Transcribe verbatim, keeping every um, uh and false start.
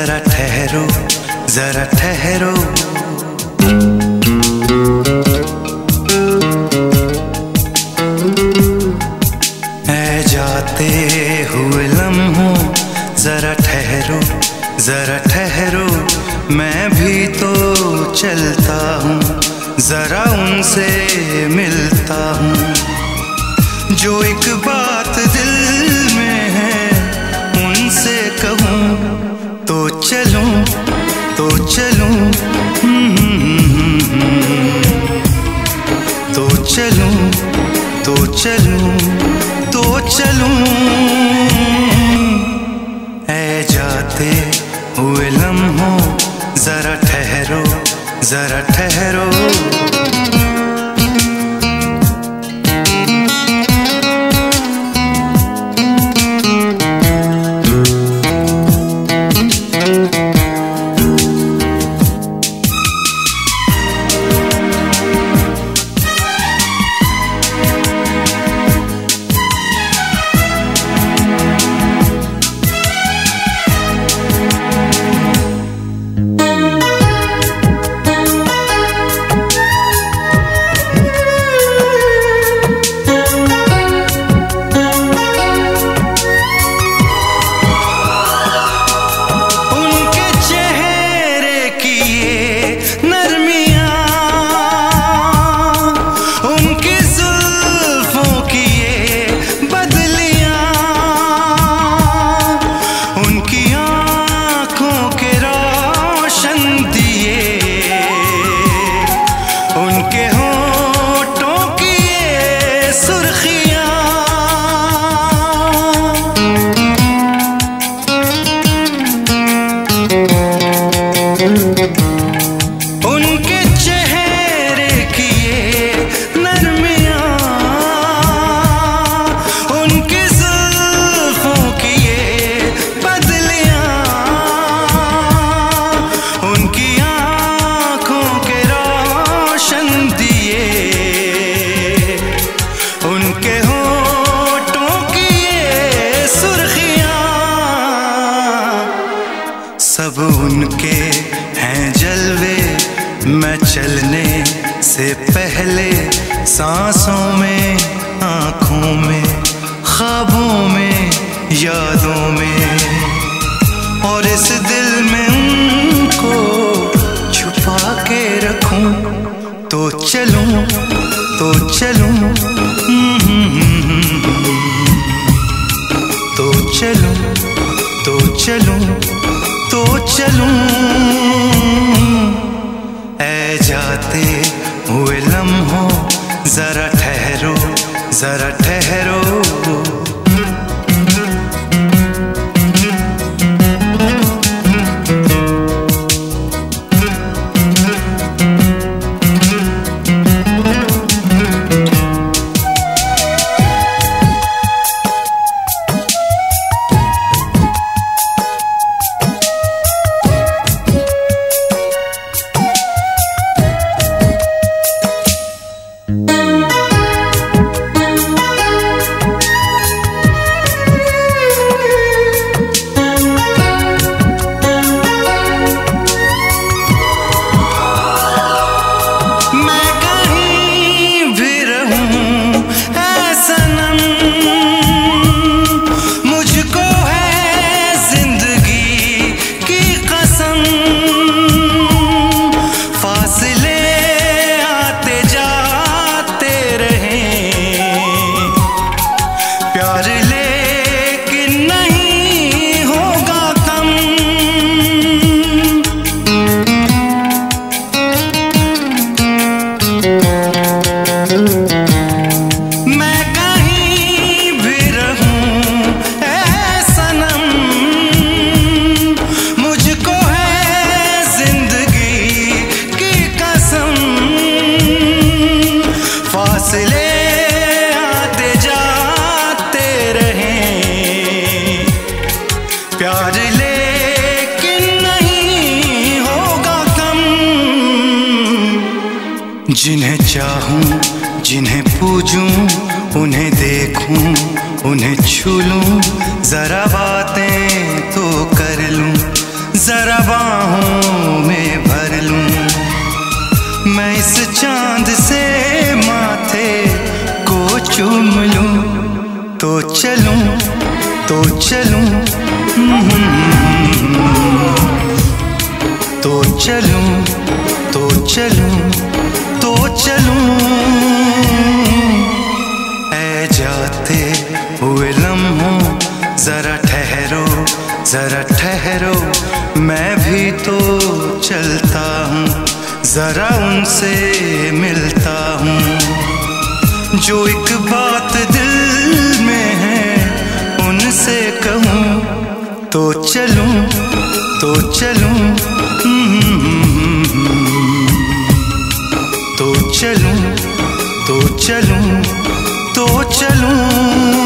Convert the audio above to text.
जरा ठहरो जरा ठहरो। ऐ जाते हुए लम्हों जरा ठहरो जरा ठहरो। मैं भी तो चलता हूँ, जरा उनसे मिलता हूँ। जो एक बात दिल में है उनसे कहूँ तो चलूँ तो चलूँ तो चलूँ तो चलूँ तो चलूँ। ऐ जाते हुए लम्हों जरा ठहरो जरा ठहरो। उनके चेहरे की ये नरमियाँ, उनकी जुल्फों की ये बदलियाँ, उनकी आँखों के रोशन दिए, उनके होठों की ये सुर्खियाँ, सब उनके हैं जलवे। मैं चलने से पहले सांसों में, आँखों में, ख्वाबों में, यादों में, और इस दिल में उनको छुपा के रखूं तो चलूं तो चलूं तो चलूं तो चलूं तो चलूं। ऐ जाते हुए लम्हों जरा ठहरो जरा ठहरो। प्यार लेकिन नहीं होगा कम। जिन्हें चाहूं जिन्हें पूजूं, उन्हें देखूं उन्हें छू लूं, जरा बातें तो कर लूं, जरा चलूं, तो चलूं, तो चलूं, तो चलूं। ऐ जाते हुए लम्हों जरा ठहरो, जरा ठहरो, मैं भी तो चलता हूँ, जरा उनसे मिलता हूँ। जो एक बात दिल में है उनसे कहूँ, तो चलूं, तो चलूं, तो चलूं, तो चलूं, तो चलूं।